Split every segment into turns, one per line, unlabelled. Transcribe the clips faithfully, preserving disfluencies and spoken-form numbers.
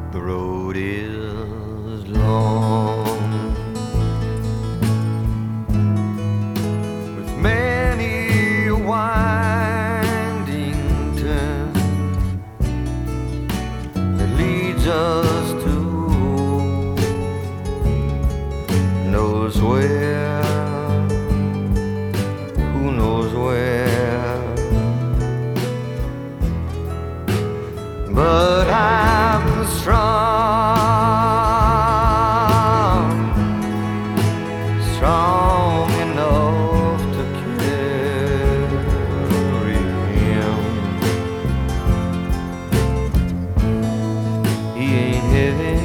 The road is long, with many a winding turn that leads us to who knows where, who knows where. But I'm strong, strong enough to carry him. He ain't heavy,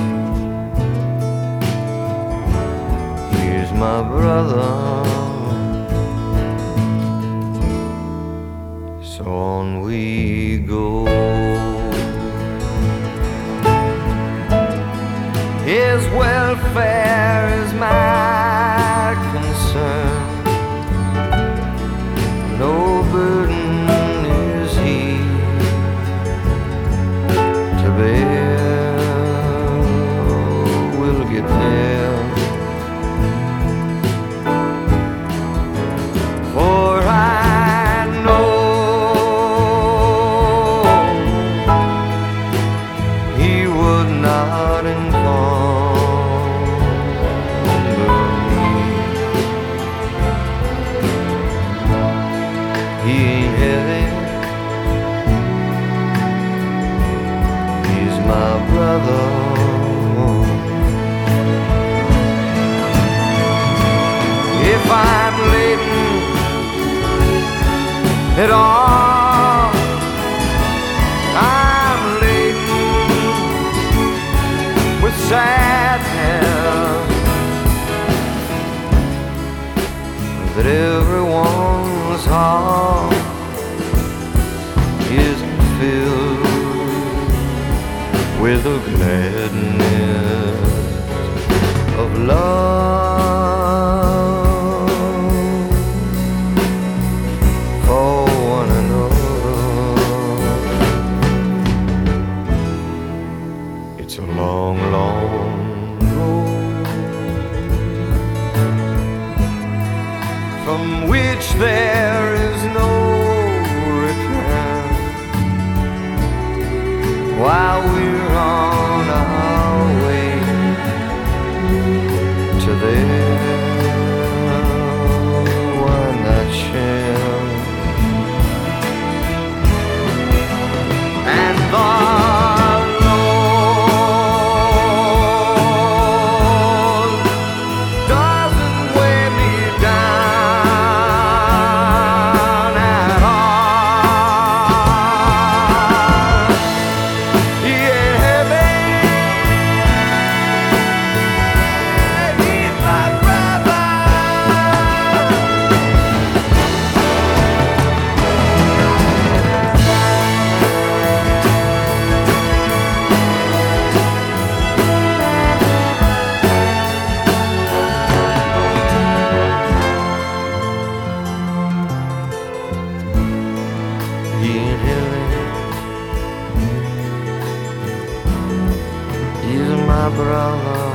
he's my brother. So on we go. His welfare is my concern. No burden is he to bear. We'll get there, for I know he would not inform. He ain't heavy, he's my brother. If I'm laden at all, I'm laden with sadness that everyone's heart isn't filled with the gladness of love for one another. It's a long, long road from which there is no return, while we're on our way to there. Why not share? And the Lord doesn't weigh me down at all. He ain't heavy, he's my brother. He ain't heavy, he's my brother.